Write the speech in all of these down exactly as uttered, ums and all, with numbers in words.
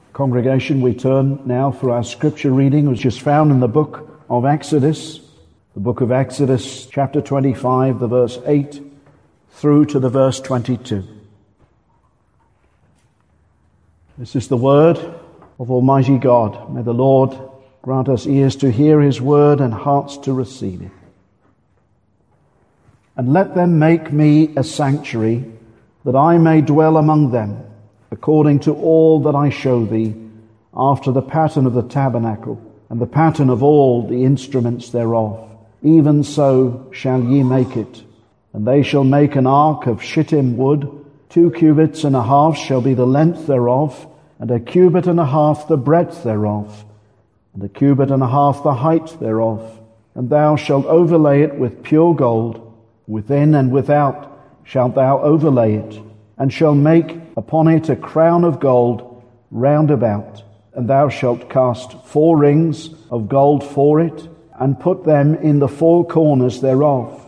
Congregation, we turn now for our scripture reading, which is found in the book of Exodus, the book of Exodus, chapter twenty-five, the verse eight through to the verse twenty-two. This is the word of Almighty God. May the Lord grant us ears to hear his word and hearts to receive it. And let them make me a sanctuary, that I may dwell among them, according to all that I show thee, after the pattern of the tabernacle, and the pattern of all the instruments thereof. Even so shall ye make it. And they shall make an ark of shittim wood. Two cubits and a half shall be the length thereof, and a cubit and a half the breadth thereof, and a cubit and a half the height thereof. And thou shalt overlay it with pure gold. Within and without shalt thou overlay it, and shall make upon it a crown of gold round about. And thou shalt cast four rings of gold for it, and put them in the four corners thereof.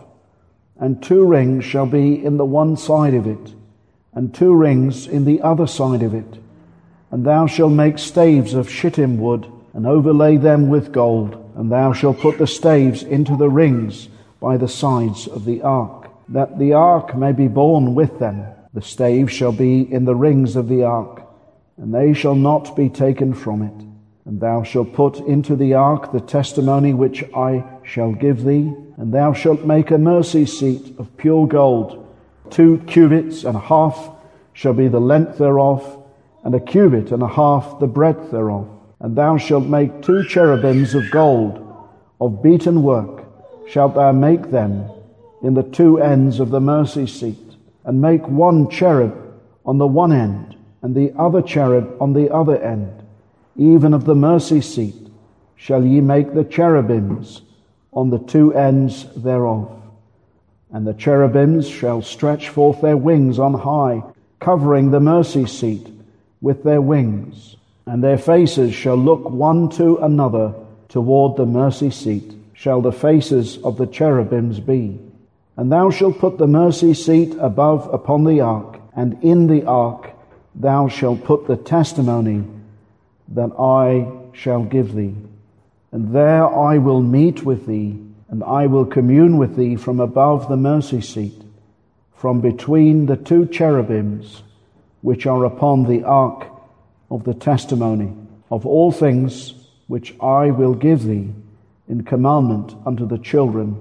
And two rings shall be in the one side of it, and two rings in the other side of it. And thou shalt make staves of shittim wood, and overlay them with gold. And thou shalt put the staves into the rings by the sides of the ark, that the ark may be borne with them. The staves shall be in the rings of the ark, and they shall not be taken from it. And thou shalt put into the ark the testimony which I shall give thee. And thou shalt make a mercy seat of pure gold. Two cubits and a half shall be the length thereof, and a cubit and a half the breadth thereof. And thou shalt make two cherubims of gold, of beaten work, shalt thou make them in the two ends of the mercy seat. And make one cherub on the one end, and the other cherub on the other end. Even of the mercy seat shall ye make the cherubims on the two ends thereof. And the cherubims shall stretch forth their wings on high, covering the mercy seat with their wings. And their faces shall look one to another toward the mercy seat, shall the faces of the cherubims be. And thou shalt put the mercy seat above upon the ark, and in the ark thou shalt put the testimony that I shall give thee. And there I will meet with thee, and I will commune with thee from above the mercy seat, from between the two cherubims which are upon the ark of the testimony, of all things which I will give thee in commandment unto the children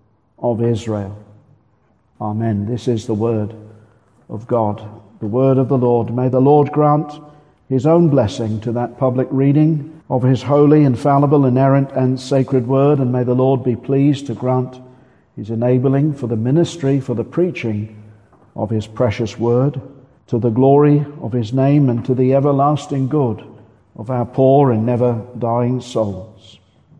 of Israel. Amen. This is the word of God, the word of the Lord. May the Lord grant his own blessing to that public reading of his holy, infallible, inerrant, and sacred word, and may the Lord be pleased to grant his enabling for the ministry, for the preaching of his precious word, to the glory of his name and to the everlasting good of our poor and never dying souls.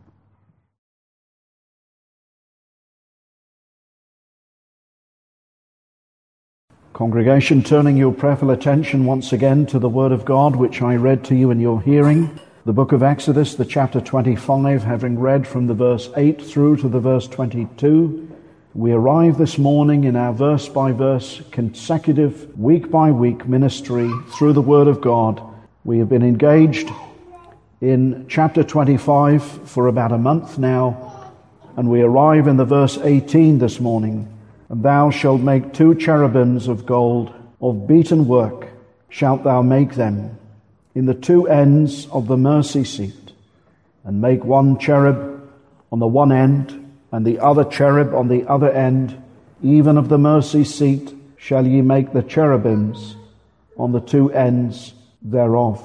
Congregation, turning your prayerful attention once again to the Word of God, which I read to you in your hearing, the book of Exodus, the chapter twenty-five, having read from the verse eight through to the verse twenty-two, we arrive this morning in our verse-by-verse, consecutive, week-by-week ministry through the Word of God. We have been engaged in chapter twenty-five for about a month now, and we arrive in the verse eighteen this morning. And thou shalt make two cherubims of gold, of beaten work shalt thou make them, in the two ends of the mercy seat. And make one cherub on the one end, and the other cherub on the other end. Even of the mercy seat shall ye make the cherubims on the two ends thereof.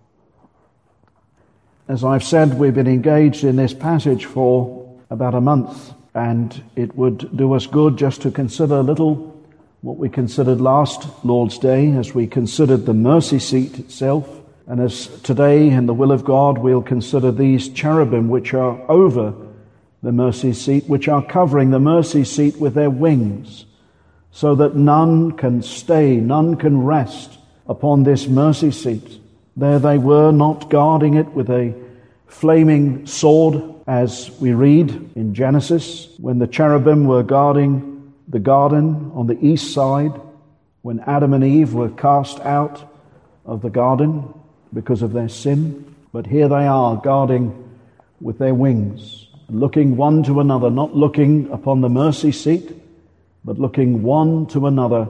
As I've said, we've been engaged in this passage for about a month. And it would do us good just to consider a little what we considered last Lord's Day, as we considered the mercy seat itself. And as today, in the will of God, we'll consider these cherubim which are over the mercy seat, which are covering the mercy seat with their wings, so that none can stay, none can rest upon this mercy seat. There they were, not guarding it with a flaming sword, as we read in Genesis, when the cherubim were guarding the garden on the east side, when Adam and Eve were cast out of the garden. because of their sin. But here they are, guarding with their wings, looking one to another, not looking upon the mercy seat, but looking one to another.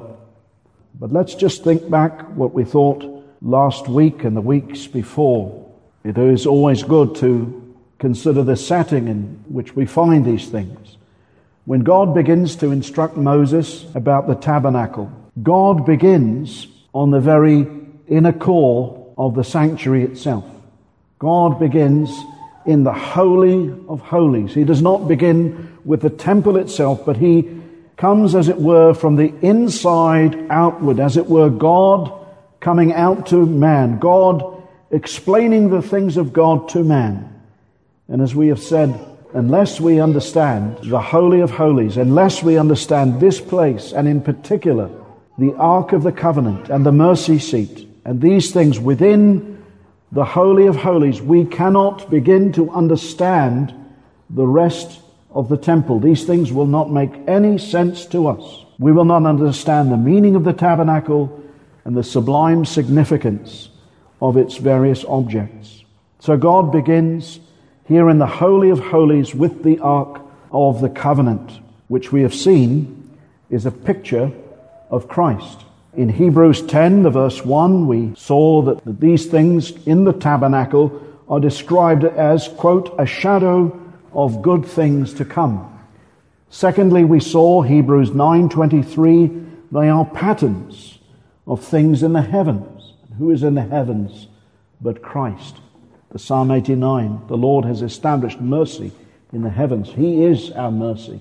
But let's just think back what we thought last week and the weeks before. It is always good to consider the setting in which we find these things. When God begins to instruct Moses about the tabernacle, God begins on the very inner core of the sanctuary itself. God begins in the Holy of Holies. He does not begin with the temple itself, but he comes, as it were, from the inside outward, as it were, God coming out to man, God explaining the things of God to man. And as we have said, unless we understand the Holy of Holies, unless we understand this place, and in particular the Ark of the Covenant and the mercy seat, and these things within the Holy of Holies, we cannot begin to understand the rest of the temple. These things will not make any sense to us. We will not understand the meaning of the tabernacle and the sublime significance of its various objects. So God begins here in the Holy of Holies with the Ark of the Covenant, which we have seen is a picture of Christ. In Hebrews ten, the verse one, we saw that these things in the tabernacle are described as, quote, a shadow of good things to come. Secondly, we saw Hebrews nine twenty-three, they are patterns of things in the heavens. Who is in the heavens but Christ? The Psalm eighty-nine, the Lord has established mercy in the heavens. He is our mercy.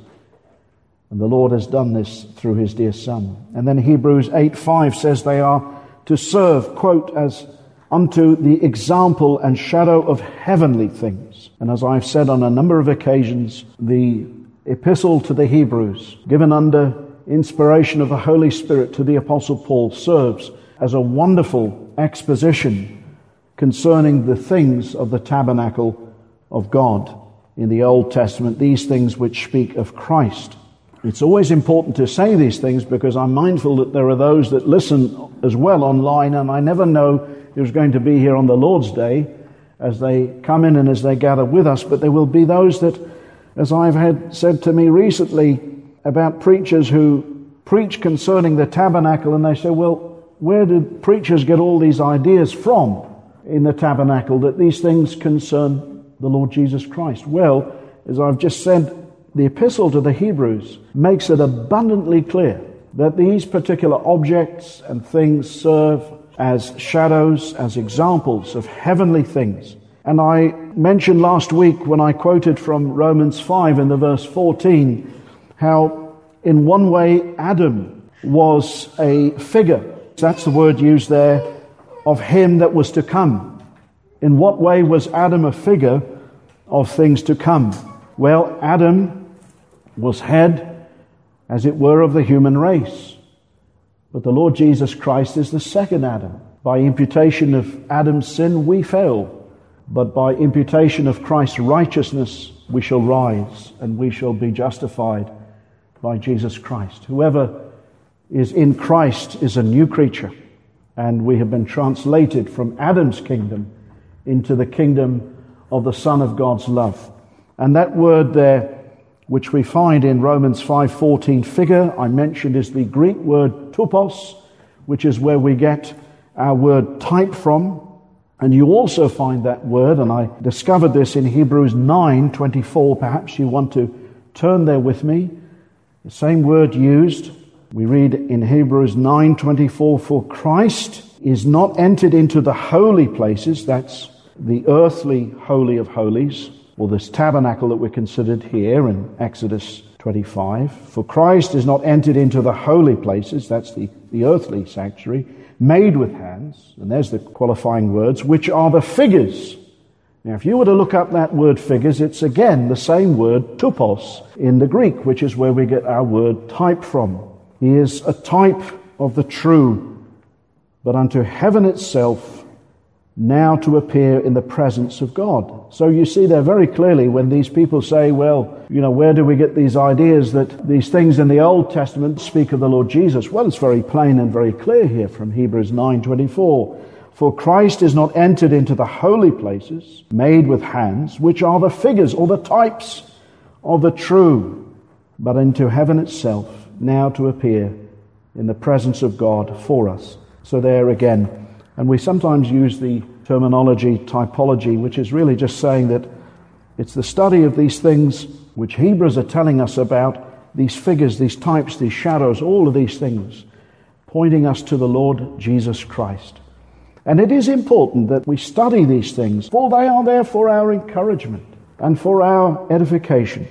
And the Lord has done this through his dear Son. And then Hebrews eight five says they are to serve, quote, as unto the example and shadow of heavenly things. And as I've said on a number of occasions, the epistle to the Hebrews, given under inspiration of the Holy Spirit to the Apostle Paul, serves as a wonderful exposition concerning the things of the tabernacle of God in the Old Testament, these things which speak of Christ. It's always important to say these things because I'm mindful that there are those that listen as well online, and I never know who's going to be here on the Lord's Day as they come in and as they gather with us, but there will be those that, as I've had said to me recently about preachers who preach concerning the tabernacle, and they say, well, where did preachers get all these ideas from in the tabernacle that these things concern the Lord Jesus Christ? Well, as I've just said, the epistle to the Hebrews makes it abundantly clear that these particular objects and things serve as shadows, as examples of heavenly things. And I mentioned last week when I quoted from Romans five in the verse fourteen, how in one way Adam was a figure. That's the word used there, of him that was to come. In what way was Adam a figure of things to come? Well, Adam was head, as it were, of the human race. But the Lord Jesus Christ is the second Adam. By imputation of Adam's sin, we fell. But by imputation of Christ's righteousness, we shall rise and we shall be justified by Jesus Christ. Whoever is in Christ is a new creature. And we have been translated from Adam's kingdom into the kingdom of the Son of God's love. And that word there, which we find in Romans five fourteen, figure, I mentioned, is the Greek word tupos, which is where we get our word type from. And you also find that word, and I discovered this in Hebrews nine twenty-four. Perhaps you want to turn there with me. The same word used. We read in Hebrews nine twenty-four, for Christ is not entered into the holy places, that's the earthly holy of holies, or this tabernacle that we considered here in Exodus twenty-five. For Christ is not entered into the holy places, that's the, the earthly sanctuary, made with hands, and there's the qualifying words, which are the figures. Now, if you were to look up that word figures, it's again the same word, tupos, in the Greek, which is where we get our word type from. He is a type of the true, but unto heaven itself, now to appear in the presence of God. So you see there very clearly when these people say, well, you know, where do we get these ideas that these things in the Old Testament speak of the Lord Jesus? Well, it's very plain and very clear here from Hebrews nine twenty-four. For Christ is not entered into the holy places, made with hands, which are the figures or the types of the true, but into heaven itself, now to appear in the presence of God for us. So there again, and we sometimes use the terminology typology, which is really just saying that it's the study of these things which Hebrews are telling us about, these figures, these types, these shadows, all of these things, pointing us to the Lord Jesus Christ. And it is important that we study these things, for they are there for our encouragement and for our edification.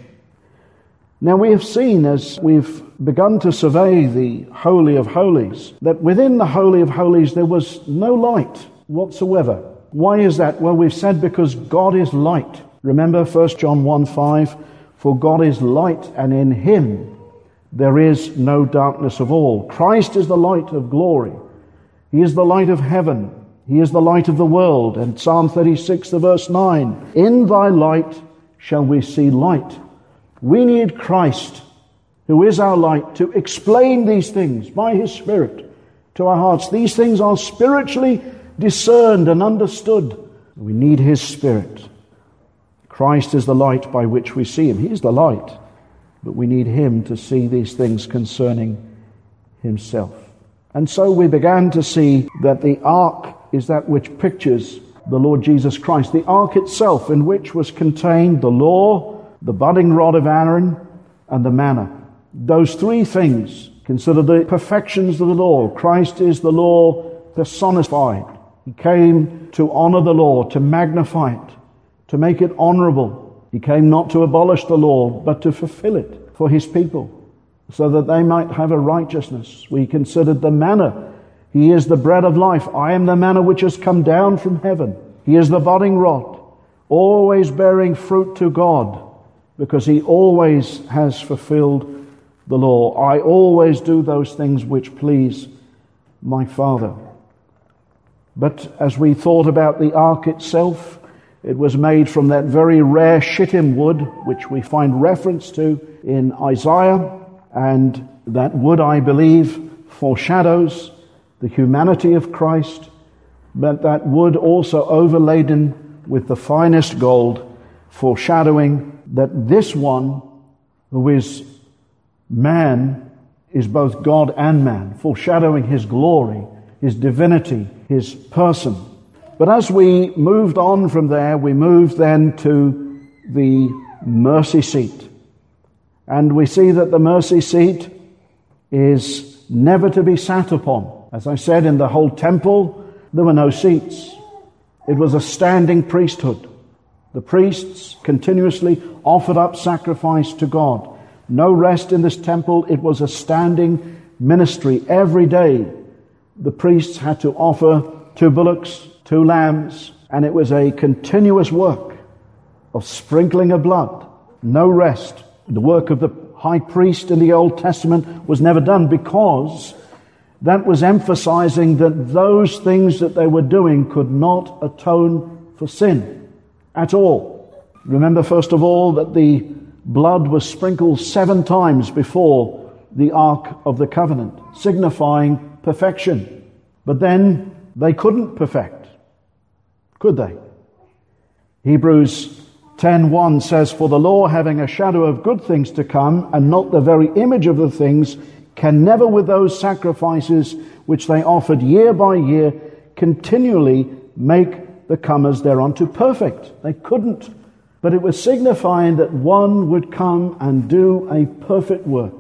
Now we have seen, as we've begun to survey the Holy of Holies, that within the Holy of Holies there was no light whatsoever. Why is that? Well, we've said because God is light. Remember First John one five, for God is light, and in him there is no darkness of all. Christ is the light of glory. He is the light of heaven. He is the light of the world. And Psalm thirty-six, the verse nine, in thy light shall we see light. We need Christ, who is our light, to explain these things by his Spirit to our hearts. These things are spiritually discerned and understood. We need his Spirit. Christ is the light by which we see him. He is the light, but we need him to see these things concerning himself. And so we began to see that the ark is that which pictures the Lord Jesus Christ. The ark itself, in which was contained the law, the budding rod of Aaron, and the manna. Those three things consider the perfections of the law. Christ is the law personified. He came to honor the law, to magnify it, to make it honorable. He came not to abolish the law, but to fulfill it for his people, so that they might have a righteousness. We considered the manna. He is the bread of life. I am the manna which has come down from heaven. He is the budding rod, always bearing fruit to God, because he always has fulfilled the law. I always do those things which please my Father. But as we thought about the ark itself, it was made from that very rare shittim wood, which we find reference to in Isaiah. And that wood, I believe, foreshadows the humanity of Christ, but that wood also overladen with the finest gold, foreshadowing that this one, who is man, is both God and man, foreshadowing his glory, his divinity, his person. But as we moved on from there, we moved then to the mercy seat. And we see that the mercy seat is never to be sat upon. As I said, in the whole temple, there were no seats. It was a standing priesthood. The priests continuously offered up sacrifice to God. No rest in this temple. It was a standing ministry. Every day, the priests had to offer two bullocks, two lambs, and it was a continuous work of sprinkling of blood. No rest. The work of the high priest in the Old Testament was never done, because that was emphasizing that those things that they were doing could not atone for sin at all. Remember, first of all, that the blood was sprinkled seven times before the Ark of the Covenant, signifying perfection. But then they couldn't perfect, could they? Hebrews ten one says, for the law, having a shadow of good things to come, and not the very image of the things, can never with those sacrifices which they offered year by year continually make the comers thereunto perfect. They couldn't. But it was signifying that one would come and do a perfect work.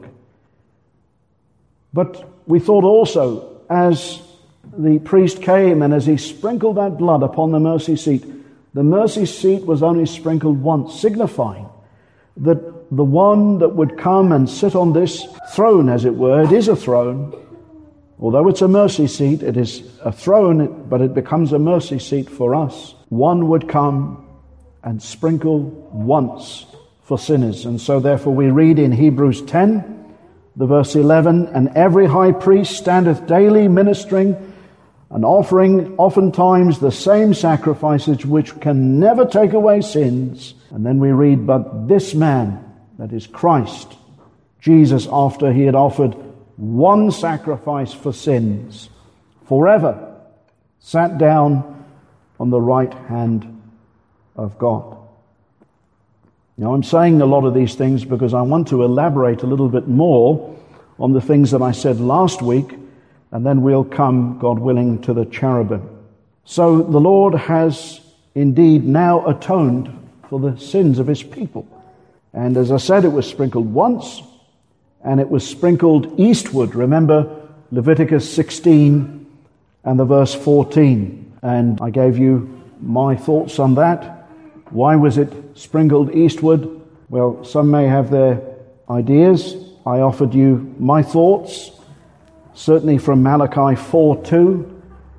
But we thought also, as the priest came and as he sprinkled that blood upon the mercy seat, the mercy seat was only sprinkled once, signifying that the one that would come and sit on this throne, as it were, it is a throne. Although it's a mercy seat, it is a throne, but it becomes a mercy seat for us. One would come and sprinkle once for sinners. And so therefore we read in Hebrews ten, the verse eleven, and every high priest standeth daily ministering and offering oftentimes the same sacrifices which can never take away sins. And then we read, but this man, that is Christ, Jesus, after he had offered one sacrifice for sins forever, sat down on the right hand of God. Now, I'm saying a lot of these things because I want to elaborate a little bit more on the things that I said last week, and then we'll come, God willing, to the cherubim. So the Lord has indeed now atoned for the sins of his people. And as I said, it was sprinkled once, and it was sprinkled eastward. Remember Leviticus sixteen and the verse fourteen. And I gave you my thoughts on that. Why was it sprinkled eastward? Well, some may have their ideas. I offered you my thoughts, certainly from Malachi four two,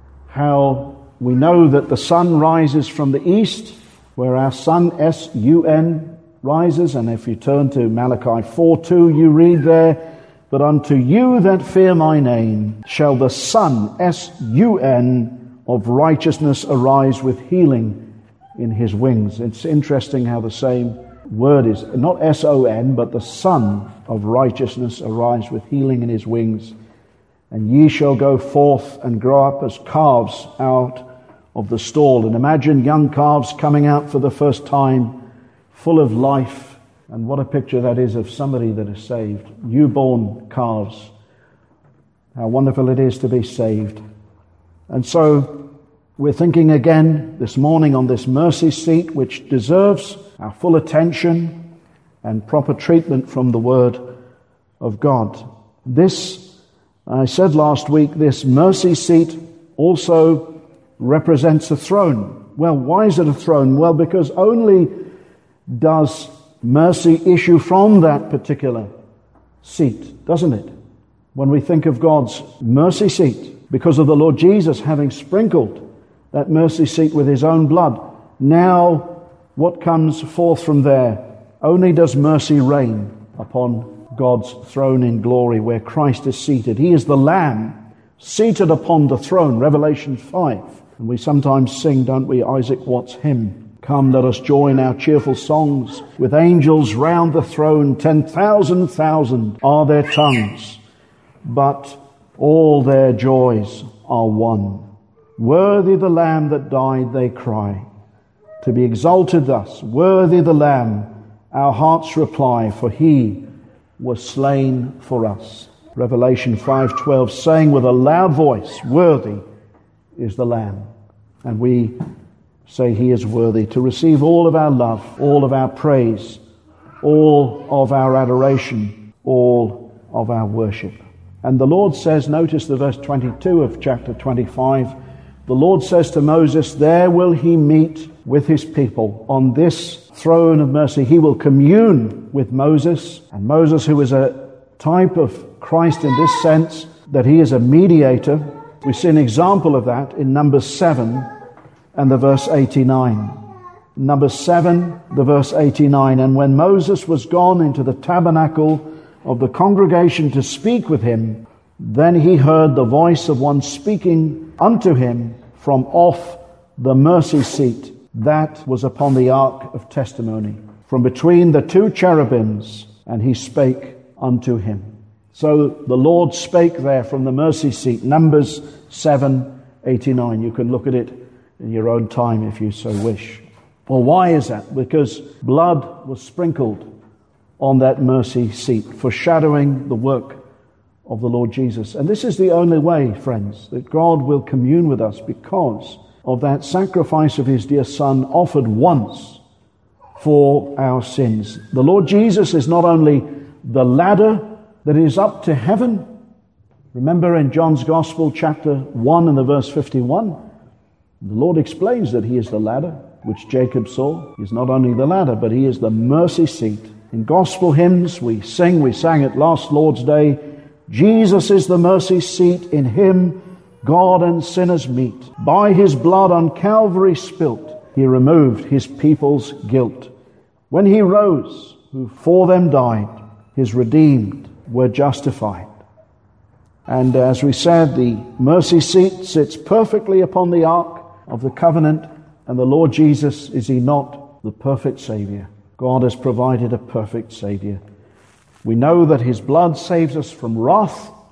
how we know that the sun rises from the east, where our sun, S U N, rises. And if you turn to Malachi four two, you read there, "But unto you that fear my name shall the sun, S U N, of righteousness arise with healing in his wings." It's interesting how the same word is, not S O N, but the sun of righteousness arise with healing in his wings. "And ye shall go forth and grow up as calves out of the stall." And imagine young calves coming out for the first time, full of life. And what a picture that is of somebody that is saved. Newborn calves. How wonderful it is to be saved. And so we're thinking again this morning on this mercy seat, which deserves our full attention and proper treatment from the Word of God. This, I said last week, this mercy seat also represents a throne. Well, why is it a throne? Well, because only does mercy issue from that particular seat, doesn't it? When we think of God's mercy seat, because of the Lord Jesus having sprinkled that mercy seat with his own blood, now what comes forth from there? Only does mercy reign upon God's throne in glory where Christ is seated. He is the Lamb seated upon the throne, Revelation five. And we sometimes sing, don't we, Isaac Watts' hymn, "Come, let us join our cheerful songs with angels round the throne. Ten thousand thousand are their tongues, but all their joys are one. Worthy the Lamb that died," they cry, "to be exalted thus. Worthy the Lamb," our hearts reply, "for he was slain for us." Revelation five twelve, saying with a loud voice, "Worthy is the Lamb." And we say he is worthy to receive all of our love, all of our praise, all of our adoration, all of our worship. And the Lord says, notice the verse twenty-two of chapter twenty-five, the Lord says to Moses, "There will he meet with his people on this throne of mercy." He will commune with Moses, and Moses, who is a type of Christ in this sense, that he is a mediator. We see an example of that in Numbers seven and the verse eighty-nine. Numbers seven, the verse eighty-nine, "And when Moses was gone into the tabernacle of the congregation to speak with him, then he heard the voice of one speaking unto him from off the mercy seat that was upon the ark of testimony, from between the two cherubims, and he spake unto him." So the Lord spake there from the mercy seat, Numbers seven eighty-nine. You can look at it in your own time if you so wish. Well, why is that? Because blood was sprinkled on that mercy seat, foreshadowing the work of the Lord Jesus. And this is the only way, friends, that God will commune with us, because of that sacrifice of his dear Son offered once for our sins. The Lord Jesus is not only the ladder that is up to heaven. Remember in John's Gospel, chapter one and the verse fifty-one, the Lord explains that he is the ladder which Jacob saw. He is not only the ladder, but he is the mercy seat. In gospel hymns we sing, we sang it last Lord's Day, "Jesus is the mercy seat, in him God and sinners meet. By his blood on Calvary spilt, he removed his people's guilt. When he rose, who for them died, his redeemed were justified." And as we said, the mercy seat sits perfectly upon the ark of the covenant, and the Lord Jesus, is he not the perfect Savior? God has provided a perfect Savior. We know that his blood saves us from wrath,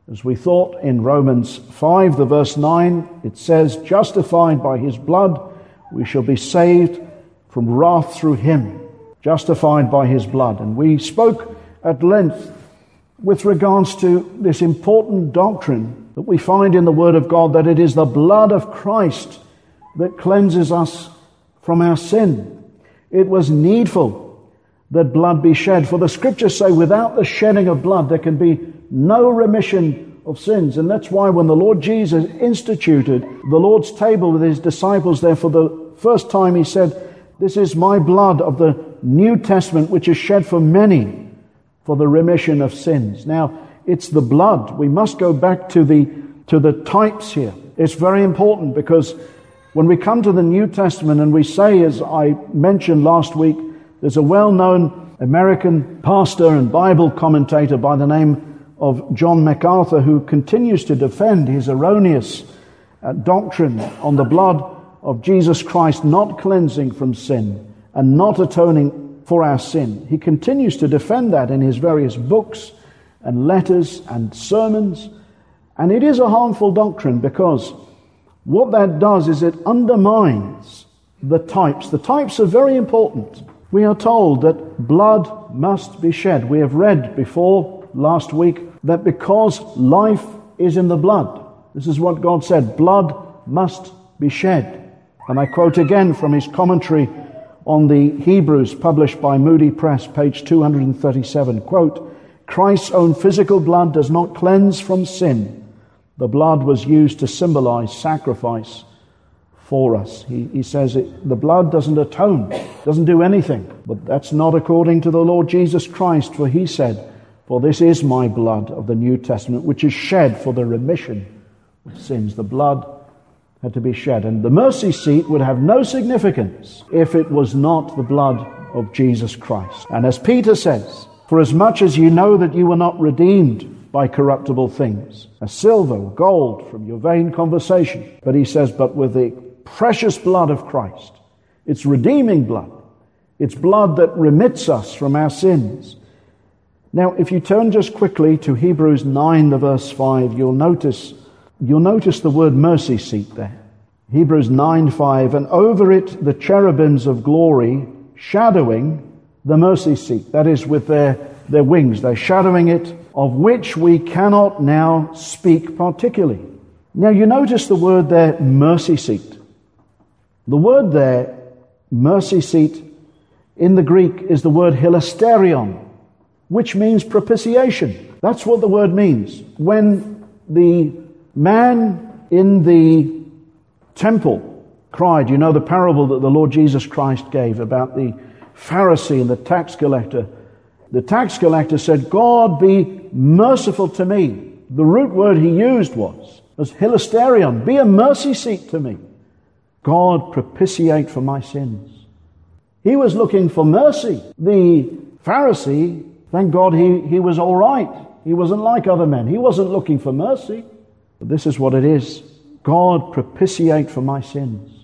As we thought in Romans five, the verse nine, it says, justified by his blood, we shall be saved from wrath through him. Justified by his blood. And we spoke at length with regards to this important doctrine that we find in the Word of God, that it is the blood of Christ that cleanses us from our sin. It was needful that blood be shed. For the Scriptures say, without the shedding of blood, there can be no remission of sins. And that's why when the Lord Jesus instituted the Lord's table with his disciples there for the first time, he said, this is my blood of the New Testament, which is shed for many for the remission of sins. Now, it's the blood. We must go back to the to the types here. It's very important, because when we come to the New Testament and we say, as I mentioned last week, there's a well-known American pastor and Bible commentator by the name of John MacArthur who continues to defend his erroneous uh, doctrine on the blood of Jesus Christ not cleansing from sin and not atoning for our sin. He continues to defend that in his various books and letters and sermons. And it is a harmful doctrine, because what that does is it undermines the types. The types are very important. We are told that blood must be shed. We have read before last week that because life is in the blood, this is what God said, blood must be shed. And I quote again from his commentary on the Hebrews, published by Moody Press, page two hundred thirty-seven, quote, Christ's own physical blood does not cleanse from sin. The blood was used to symbolize sacrifice for us. He, he says it, the blood doesn't atone, doesn't do anything. But that's not according to the Lord Jesus Christ, for he said, for this is my blood of the New Testament, which is shed for the remission of sins. The blood had to be shed. And the mercy seat would have no significance if it was not the blood of Jesus Christ. And as Peter says, for as much as you know that you were not redeemed by corruptible things, as silver or gold from your vain conversation. But he says, but with the precious blood of Christ, it's redeeming blood. It's blood that remits us from our sins. Now, if you turn just quickly to Hebrews nine, the verse five, you'll notice You'll notice the word mercy seat there. Hebrews nine five, and over it the cherubims of glory shadowing the mercy seat. That is, with their, their wings. They're shadowing it, of which we cannot now speak particularly. Now you notice the word there, mercy seat. The word there, mercy seat, in the Greek is the word hilasterion, which means propitiation. That's what the word means. When the man in the temple cried, you know the parable that the Lord Jesus Christ gave about the Pharisee and the tax collector. The tax collector said, God be merciful to me. The root word he used was, was hilasterion, be a mercy seat to me. God propitiate for my sins. He was looking for mercy. The Pharisee, thank God he, he was all right. He wasn't like other men. He wasn't looking for mercy. But this is what it is. God propitiate for my sins.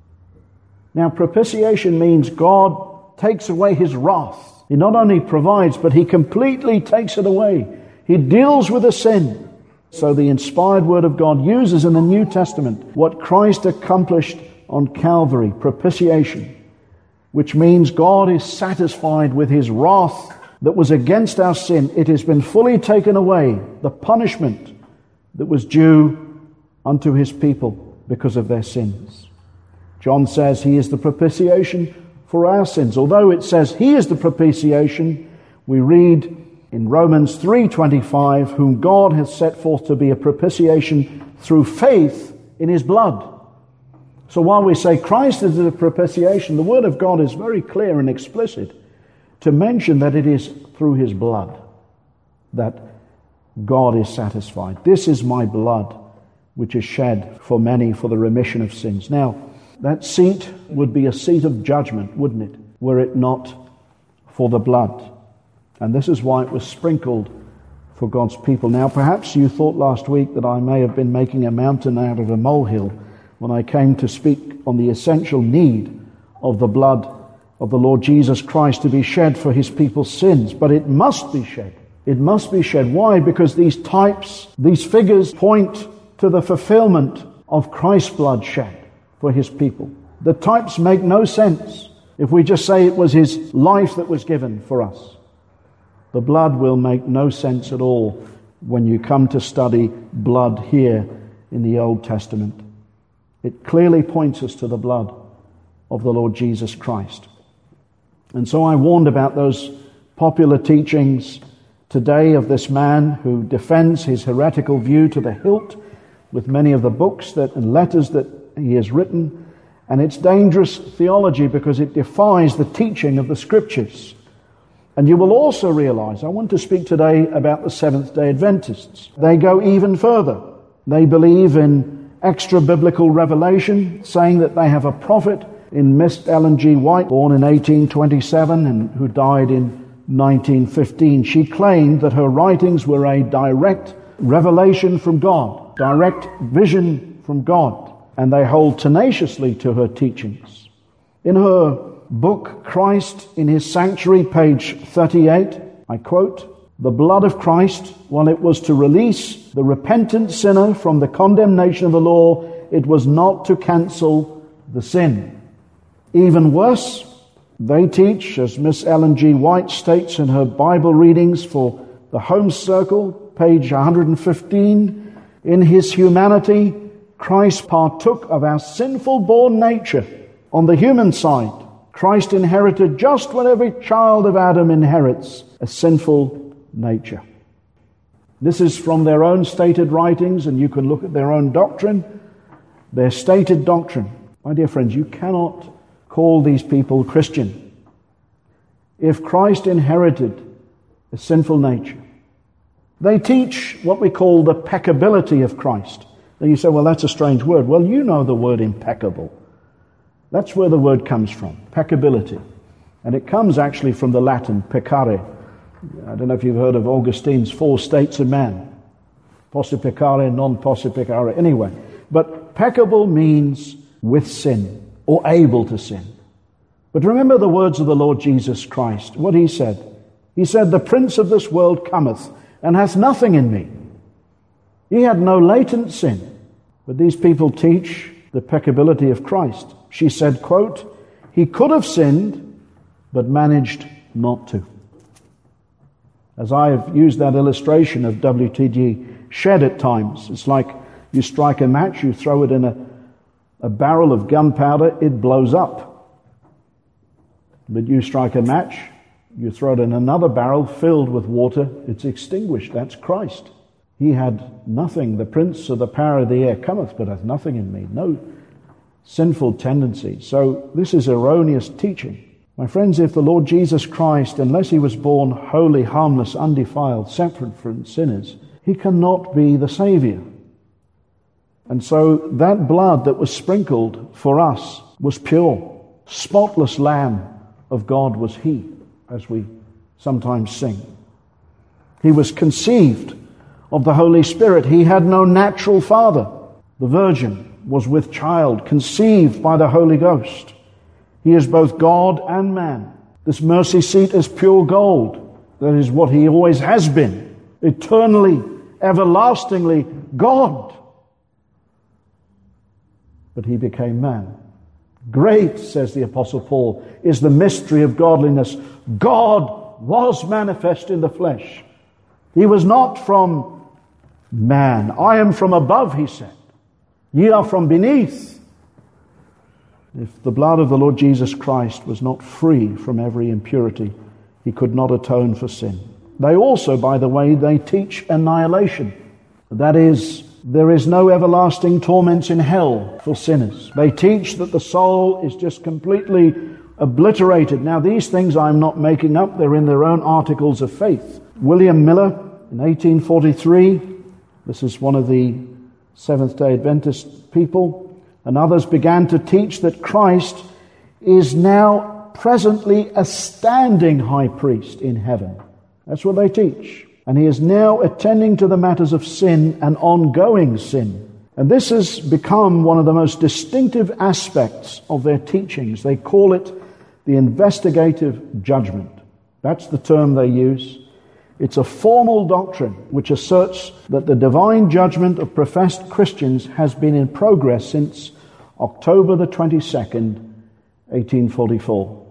Now, propitiation means God takes away his wrath. He not only provides, but he completely takes it away. He deals with the sin. So the inspired word of God uses in the New Testament what Christ accomplished on Calvary, propitiation, which means God is satisfied with his wrath that was against our sin. It has been fully taken away. The punishment that was due unto his people because of their sins. John says he is the propitiation for our sins. Although it says he is the propitiation, we read in Romans three twenty-five, whom God hath set forth to be a propitiation through faith in his blood. So while we say Christ is the propitiation, the word of God is very clear and explicit to mention that it is through his blood that God is satisfied. This is my blood, which is shed for many for the remission of sins. Now, that seat would be a seat of judgment, wouldn't it, were it not for the blood. And this is why it was sprinkled for God's people. Now, perhaps you thought last week that I may have been making a mountain out of a molehill when I came to speak on the essential need of the blood of the Lord Jesus Christ to be shed for his people's sins. But it must be shed. It must be shed. Why? Because these types, these figures point to the fulfillment of Christ's blood shed for his people. The types make no sense if we just say it was his life that was given for us. The blood will make no sense at all when you come to study blood here in the Old Testament. It clearly points us to the blood of the Lord Jesus Christ. And so I warned about those popular teachings today of this man who defends his heretical view to the hilt with many of the books that and letters that he has written. And it's dangerous theology because it defies the teaching of the Scriptures. And you will also realize, I want to speak today about the Seventh-day Adventists. They go even further. They believe in extra-biblical revelation, saying that they have a prophet in Miss Ellen G. White, born in eighteen twenty-seven and who died in nineteen fifteen. She claimed that her writings were a direct revelation from God, direct vision from God, and they hold tenaciously to her teachings. In her book, Christ in His Sanctuary, page thirty-eight, I quote, "The blood of Christ, while it was to release the repentant sinner from the condemnation of the law, it was not to cancel the sin." Even worse, they teach, as Miss Ellen G. White states in her Bible readings for the Home Circle, page one hundred fifteen, in His humanity, Christ partook of our sinful born nature. On the human side, Christ inherited just what every child of Adam inherits, a sinful nature. This is from their own stated writings, and you can look at their own doctrine, their stated doctrine. My dear friends, you cannot call these people Christian. If Christ inherited a sinful nature, they teach what we call the peccability of Christ. Then you say, well, that's a strange word. Well, you know the word impeccable. That's where the word comes from, peccability. And it comes actually from the Latin, peccare. I don't know if you've heard of Augustine's four states of man. Posse peccare, non posse peccare. Anyway, but peccable means with sin, or able to sin. But remember the words of the Lord Jesus Christ, what He said. He said, "The prince of this world cometh, and hath nothing in me." He had no latent sin. But these people teach the peccability of Christ. She said, quote, "He could have sinned, but managed not to." As I have used that illustration of W T G Shedd at times, it's like you strike a match, you throw it in a, a barrel of gunpowder, it blows up. But you strike a match, you throw it in another barrel filled with water, it's extinguished. That's Christ. He had nothing. The prince of the power of the air cometh, but hath nothing in me. No sinful tendency. So this is erroneous teaching. My friends, if the Lord Jesus Christ, unless He was born holy, harmless, undefiled, separate from sinners, He cannot be the Savior. And so that blood that was sprinkled for us was pure. Spotless Lamb of God was He, as we sometimes sing. He was conceived of the Holy Spirit. He had no natural father. The Virgin was with child, conceived by the Holy Ghost. He is both God and man. This mercy seat is pure gold. That is what He always has been. Eternally, everlastingly God. But He became man. Great, says the Apostle Paul, is the mystery of godliness. God was manifest in the flesh. He was not from man. I am from above, He said. Ye are from beneath. If the blood of the Lord Jesus Christ was not free from every impurity, He could not atone for sin. They also, by the way, they teach annihilation. That is, there is no everlasting torments in hell for sinners. They teach that the soul is just completely obliterated. Now, these things I'm not making up. They're in their own articles of faith. William Miller, in eighteen forty-three, this is one of the Seventh-day Adventist people, and others began to teach that Christ is now presently a standing high priest in heaven. That's what they teach. And He is now attending to the matters of sin and ongoing sin. And this has become one of the most distinctive aspects of their teachings. They call it the investigative judgment. That's the term they use. It's a formal doctrine which asserts that the divine judgment of professed Christians has been in progress since October the twenty-second, eighteen forty-four.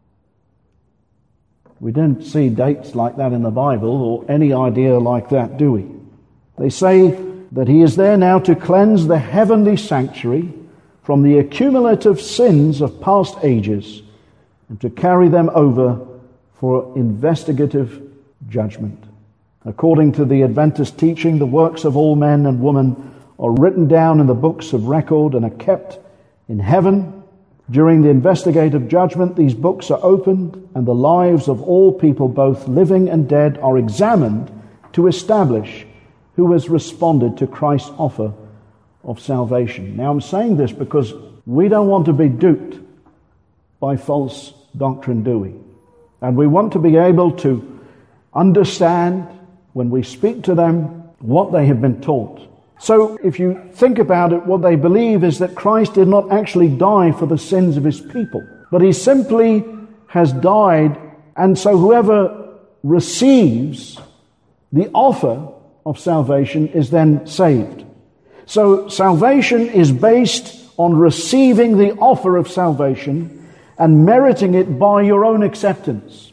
We don't see dates like that in the Bible or any idea like that, do we? They say that he is there now to cleanse the heavenly sanctuary from the accumulative sins of past ages and to carry them over for investigative judgment. According to the Adventist teaching, the works of all men and women are written down in the books of record and are kept in heaven. During the investigative judgment, these books are opened and the lives of all people, both living and dead, are examined to establish who has responded to Christ's offer of salvation. Now, I'm saying this because we don't want to be duped by false doctrine, do we? And we want to be able to understand when we speak to them what they have been taught. So if you think about it, what they believe is that Christ did not actually die for the sins of his people, but he simply has died, and so whoever receives the offer of salvation is then saved. So salvation is based on receiving the offer of salvation and meriting it by your own acceptance.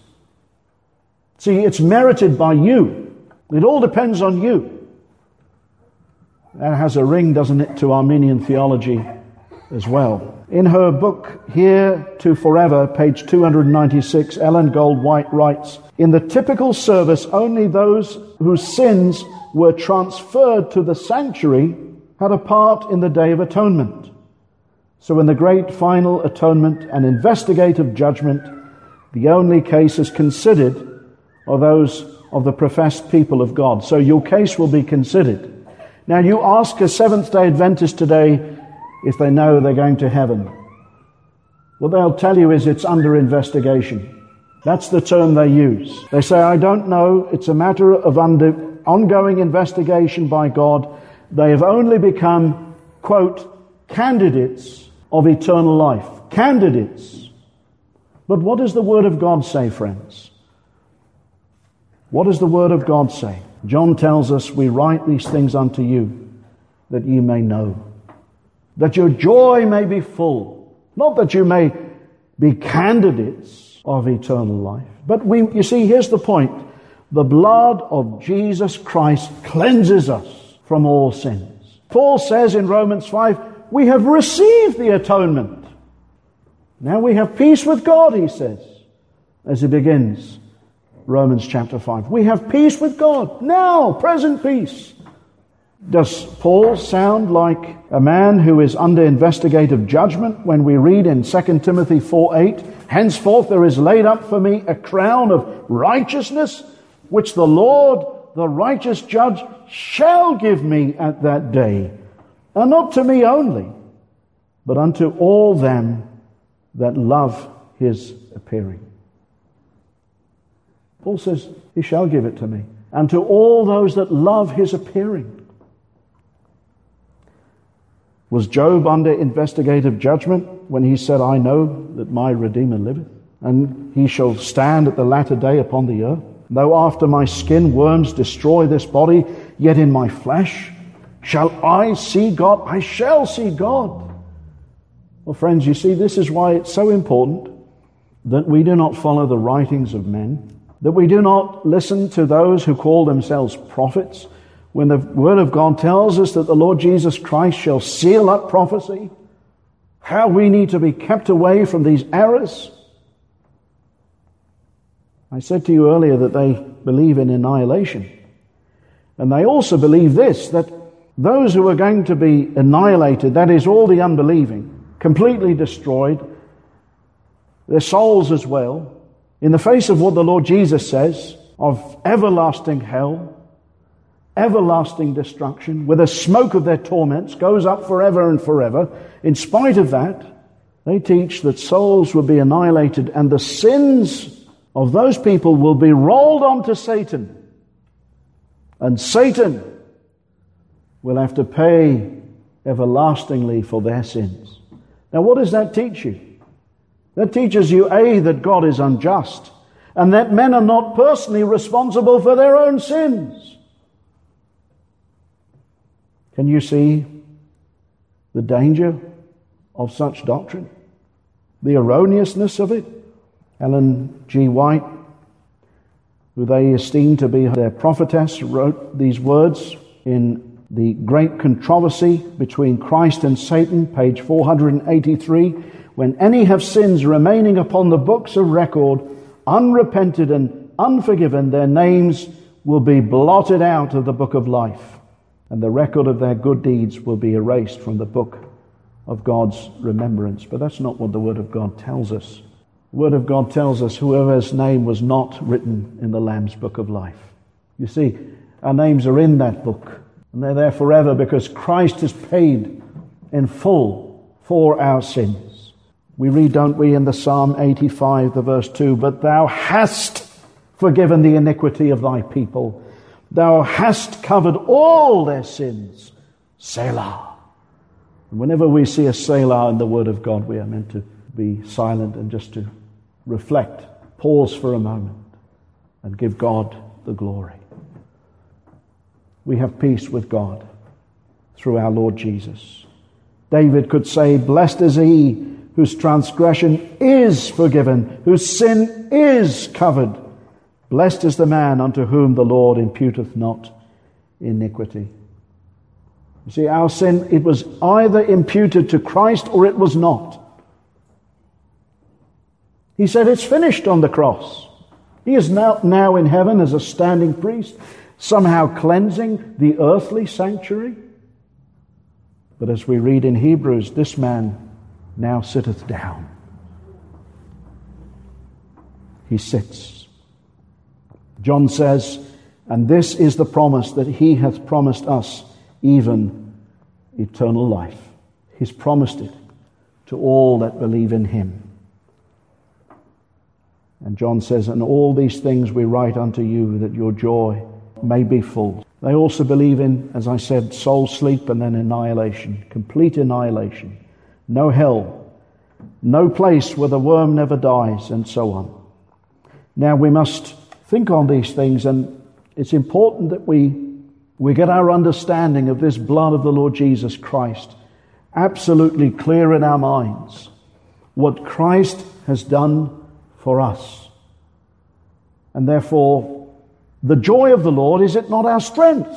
See, it's merited by you. It all depends on you. That has a ring, doesn't it, to Arminian theology as well. In her book, Here to Forever, page two hundred ninety-six, Ellen Gold-White writes, "In the typical service, only those whose sins were transferred to the sanctuary had a part in the Day of Atonement. So in the great final atonement and investigative judgment, the only cases considered are those of the professed people of God." So your case will be considered. Now you ask a Seventh-day Adventist today if they know they're going to heaven. What they'll tell you is it's under investigation. That's the term they use. They say, I don't know, it's a matter of under, ongoing investigation by God. They have only become, quote, candidates of eternal life. Candidates. But what does the Word of God say, friends? What does the Word of God say? John tells us, we write these things unto you, that ye may know, that your joy may be full. Not that you may be candidates of eternal life. But we, you see, here's the point. The blood of Jesus Christ cleanses us from all sins. Paul says in Romans five, we have received the atonement. Now we have peace with God, he says, as he begins Romans chapter five. We have peace with God. Now, present peace. Does Paul sound like a man who is under investigative judgment when we read in Second Timothy four eight, henceforth there is laid up for me a crown of righteousness, which the Lord, the righteous judge, shall give me at that day, and not to me only, but unto all them that love his appearing. Paul says, he shall give it to me, and to all those that love his appearing. Was Job under investigative judgment when he said, I know that my Redeemer liveth, and he shall stand at the latter day upon the earth? Though after my skin worms destroy this body, yet in my flesh shall I see God. I shall see God. Well, friends, you see, this is why it's so important that we do not follow the writings of men, that we do not listen to those who call themselves prophets, when the Word of God tells us that the Lord Jesus Christ shall seal up prophecy, how we need to be kept away from these errors. I said to you earlier that they believe in annihilation. And they also believe this, that those who are going to be annihilated, that is all the unbelieving, completely destroyed, their souls as well, in the face of what the Lord Jesus says of everlasting hell, everlasting destruction, where the smoke of their torments goes up forever and forever. In spite of that, they teach that souls will be annihilated and the sins of those people will be rolled onto Satan. And Satan will have to pay everlastingly for their sins. Now, what does that teach you? That teaches you, A, that God is unjust, and that men are not personally responsible for their own sins. Can you see the danger of such doctrine? The erroneousness of it? Ellen G. White, who they esteem to be their prophetess, wrote these words in The Great Controversy Between Christ and Satan, page four hundred eighty-three. When any have sins remaining upon the books of record, unrepented and unforgiven, their names will be blotted out of the book of life, and the record of their good deeds will be erased from the book of God's remembrance. But that's not what the Word of God tells us. The Word of God tells us whoever's name was not written in the Lamb's book of life. You see, our names are in that book, and they're there forever because Christ has paid in full for our sins. We read, don't we, in the Psalm eighty-five, the verse two, but thou hast forgiven the iniquity of thy people. Thou hast covered all their sins. Selah. And whenever we see a Selah in the Word of God, we are meant to be silent and just to reflect, pause for a moment, and give God the glory. We have peace with God through our Lord Jesus. David could say, blessed is he whose transgression is forgiven, whose sin is covered. Blessed is the man unto whom the Lord imputeth not iniquity. You see, our sin, it was either imputed to Christ or it was not. He said it's finished on the cross. He is now, now in heaven as a standing priest, somehow cleansing the earthly sanctuary. But as we read in Hebrews, this man now sitteth down. He sits. John says, and this is the promise that he hath promised us, even eternal life. He's promised it to all that believe in him. And John says, and all these things we write unto you, that your joy may be full. They also believe in, as I said, soul sleep and then annihilation, complete annihilation. No hell, no place where the worm never dies, and so on. Now we must think on these things, and it's important that we, we get our understanding of this blood of the Lord Jesus Christ absolutely clear in our minds. What Christ has done for us. And therefore, the joy of the Lord, is it not our strength?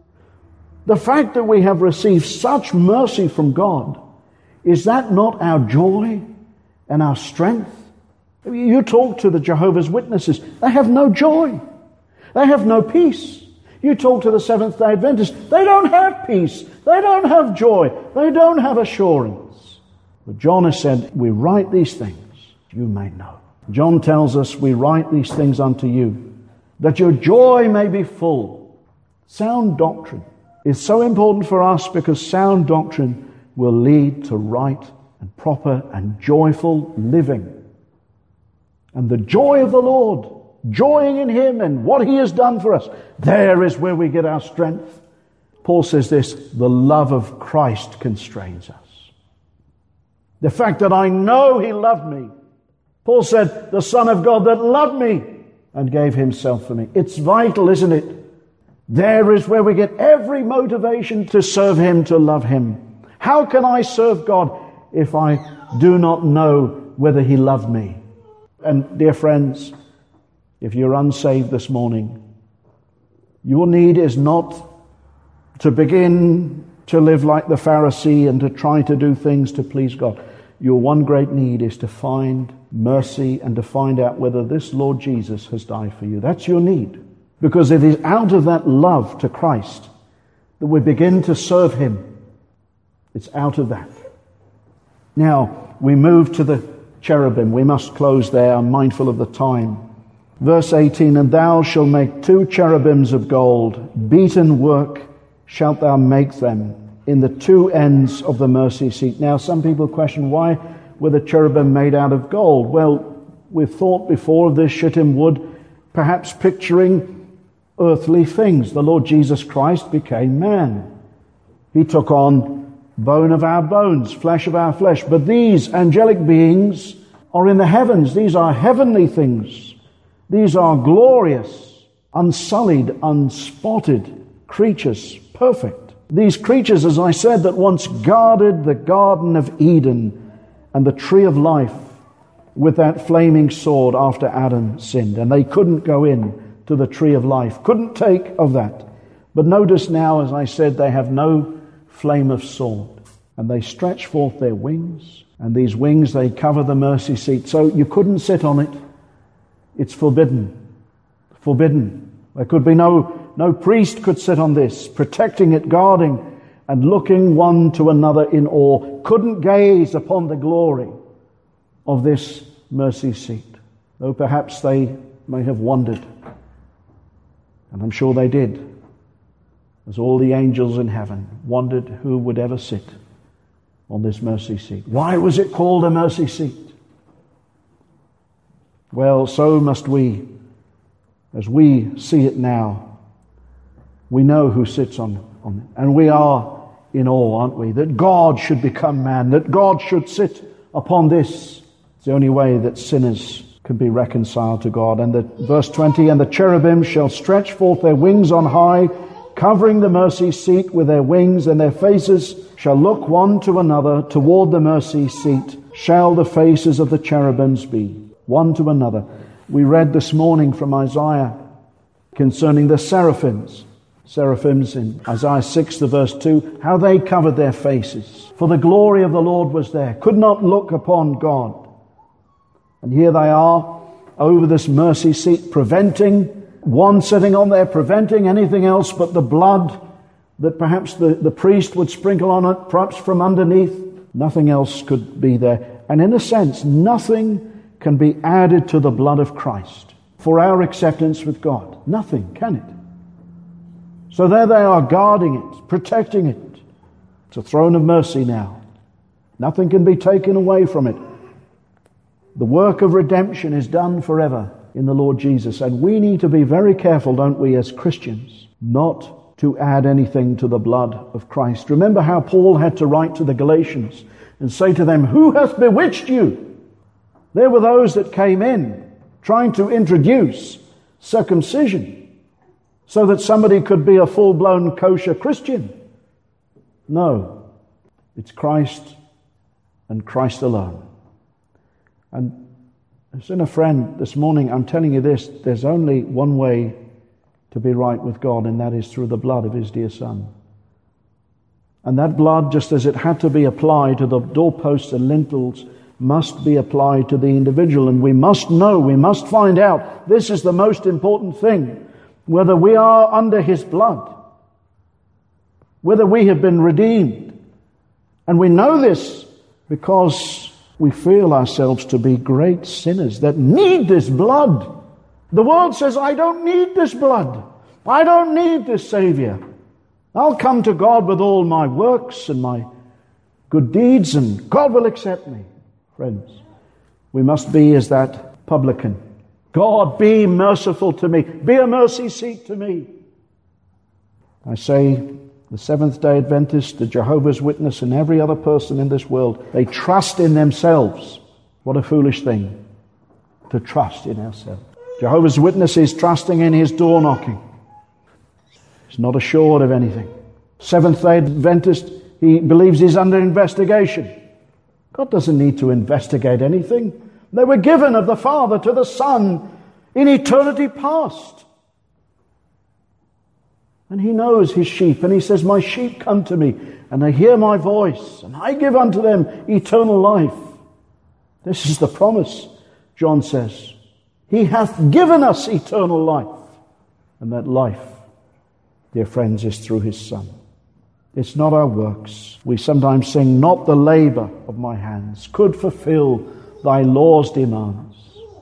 The fact that we have received such mercy from God, is that not our joy and our strength? You talk to the Jehovah's Witnesses, they have no joy. They have no peace. You talk to the Seventh-day Adventists, they don't have peace. They don't have joy. They don't have assurance. But John has said, we write these things, you may know. John tells us, we write these things unto you, that your joy may be full. Sound doctrine is so important for us because sound doctrine will lead to right and proper and joyful living. And the joy of the Lord, joying in him and what he has done for us, there is where we get our strength. Paul says this, the love of Christ constrains us. The fact that I know he loved me. Paul said, the Son of God that loved me and gave himself for me. It's vital, isn't it? There is where we get every motivation to serve him, to love him. How can I serve God if I do not know whether he loved me? And dear friends, if you're unsaved this morning, your need is not to begin to live like the Pharisee and to try to do things to please God. Your one great need is to find mercy and to find out whether this Lord Jesus has died for you. That's your need. Because it is out of that love to Christ that we begin to serve him. It's out of that. Now, we move to the cherubim. We must close there. I'm mindful of the time. Verse eighteen, and thou shalt make two cherubims of gold. Beaten work shalt thou make them in the two ends of the mercy seat. Now, some people question, why were the cherubim made out of gold? Well, we've thought before of this shittim wood, perhaps picturing earthly things. The Lord Jesus Christ became man. He took on bone of our bones, flesh of our flesh. But these angelic beings are in the heavens. These are heavenly things. These are glorious, unsullied, unspotted creatures, perfect. These creatures, as I said, that once guarded the Garden of Eden and the tree of life with that flaming sword after Adam sinned. And they couldn't go in to the tree of life, couldn't take of that. But notice now, as I said, they have no flame of sword. And they stretch forth their wings, and these wings, they cover the mercy seat. So you couldn't sit on it. It's forbidden. Forbidden. There could be no, no priest could sit on this, protecting it, guarding, and looking one to another in awe. Couldn't gaze upon the glory of this mercy seat. Though perhaps they may have wondered. And I'm sure they did. As all the angels in heaven wondered who would ever sit on this mercy seat. Why was it called a mercy seat? Well, so must we. As we see it now, we know who sits on, on it. And we are in awe, aren't we? That God should become man, that God should sit upon this. It's the only way that sinners can be reconciled to God. And the verse twenty, and the cherubim shall stretch forth their wings on high, covering the mercy seat with their wings, and their faces shall look one to another toward the mercy seat. Shall the faces of the cherubims be one to another? We read this morning from Isaiah concerning the seraphims. Seraphims in Isaiah six, the verse two, how they covered their faces. For the glory of the Lord was there, could not look upon God. And here they are over this mercy seat, preventing one sitting on there, preventing anything else but the blood that perhaps the, the priest would sprinkle on it, perhaps from underneath. Nothing else could be there. And in a sense, nothing can be added to the blood of Christ for our acceptance with God. Nothing, can it? So there they are, guarding it, protecting it. It's a throne of mercy now. Nothing can be taken away from it. The work of redemption is done forever in the Lord Jesus. And we need to be very careful, don't we, as Christians, not to add anything to the blood of Christ. Remember how Paul had to write to the Galatians and say to them, who hath bewitched you? There were those that came in trying to introduce circumcision so that somebody could be a full-blown kosher Christian. No, it's Christ and Christ alone. And as in a friend this morning, I'm telling you this, there's only one way to be right with God, and that is through the blood of His dear Son. And that blood, just as it had to be applied to the doorposts and lintels, must be applied to the individual. And we must know, we must find out, this is the most important thing, whether we are under His blood, whether we have been redeemed. And we know this because we feel ourselves to be great sinners that need this blood. The world says, I don't need this blood. I don't need this Savior. I'll come to God with all my works and my good deeds, and God will accept me. Friends, we must be as that publican. God, be merciful to me. Be a mercy seat to me. I say, the Seventh-day Adventist, the Jehovah's Witness, and every other person in this world, they trust in themselves. What a foolish thing to trust in ourselves. Jehovah's Witness is trusting in his door knocking. He's not assured of anything. Seventh-day Adventist, he believes he's under investigation. God doesn't need to investigate anything. They were given of the Father to the Son in eternity past. And He knows His sheep, and He says, my sheep come to me, and they hear my voice, and I give unto them eternal life. This is the promise, John says. He hath given us eternal life. And that life, dear friends, is through His Son. It's not our works. We sometimes sing, not the labor of my hands could fulfill thy law's demands.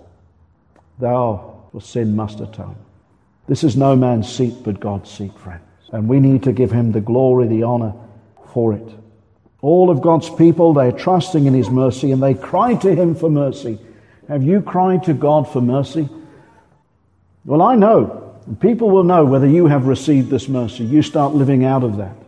Thou for sin must atone. This is no man's seat but God's seat, friends. And we need to give Him the glory, the honor for it. All of God's people, they're trusting in His mercy, and they cry to Him for mercy. Have you cried to God for mercy? Well, I know. And people will know whether you have received this mercy. You start living out of that.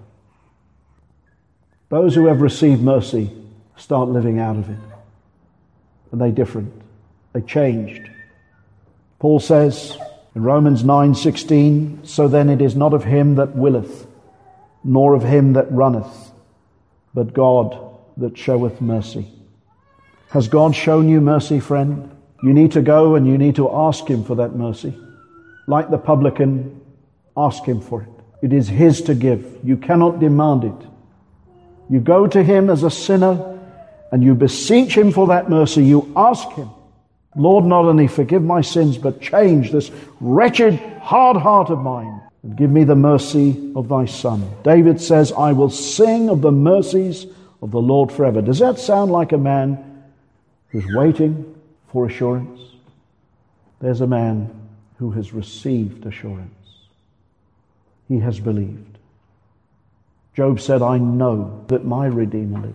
Those who have received mercy start living out of it. And they're different. They changed. Paul says in Romans nine sixteen, so then it is not of him that willeth, nor of him that runneth, but God that showeth mercy. Has God shown you mercy, friend? You need to go and you need to ask him for that mercy. Like the publican, ask him for it. It is his to give. You cannot demand it. You go to him as a sinner and you beseech him for that mercy. You ask him, Lord, not only forgive my sins, but change this wretched, hard heart of mine and give me the mercy of thy Son. David says, I will sing of the mercies of the Lord forever. Does that sound like a man who's waiting for assurance? There's a man who has received assurance. He has believed. Job said, I know that my Redeemer liveth.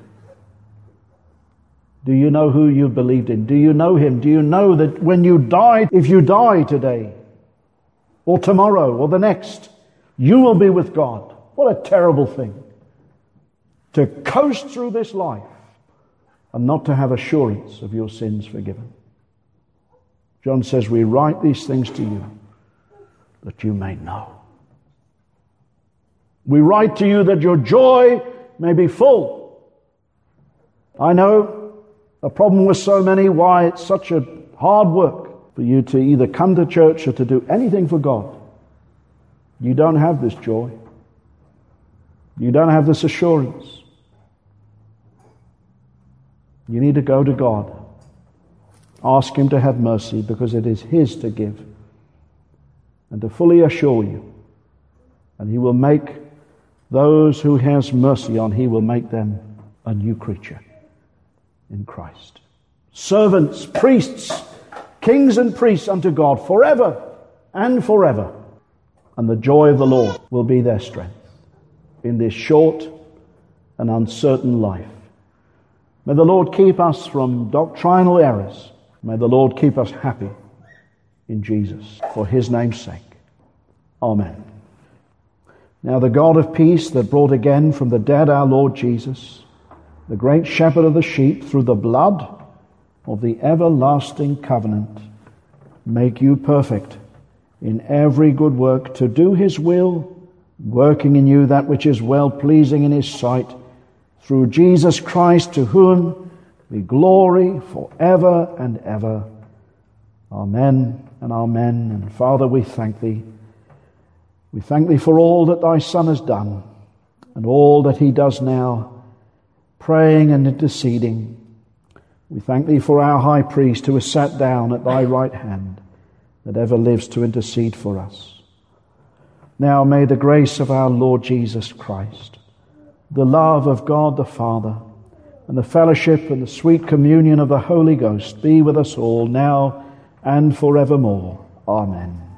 Do you know who you believed in? Do you know him? Do you know that when you die, if you die today, or tomorrow, or the next, you will be with God? What a terrible thing. To coast through this life and not to have assurance of your sins forgiven. John says, we write these things to you that you may know. We write to you that your joy may be full. I know a problem with so many, why it's such a hard work for you to either come to church or to do anything for God. You don't have this joy. You don't have this assurance. You need to go to God. Ask him to have mercy, because it is his to give and to fully assure you. And he will make those who he has mercy on, he will make them a new creature in Christ. Servants, priests, kings and priests unto God forever and forever. And the joy of the Lord will be their strength in this short and uncertain life. May the Lord keep us from doctrinal errors. May the Lord keep us happy in Jesus for his name's sake. Amen. Now the God of peace that brought again from the dead our Lord Jesus, the great shepherd of the sheep, through the blood of the everlasting covenant, make you perfect in every good work to do his will, working in you that which is well-pleasing in his sight, through Jesus Christ, to whom be glory forever and ever. Amen and amen. And Father, we thank thee. We thank thee for all that thy Son has done and all that he does now, praying and interceding. We thank thee for our high priest who is sat down at thy right hand, that ever lives to intercede for us. Now may the grace of our Lord Jesus Christ, the love of God the Father, and the fellowship and the sweet communion of the Holy Ghost be with us all now and forevermore. Amen.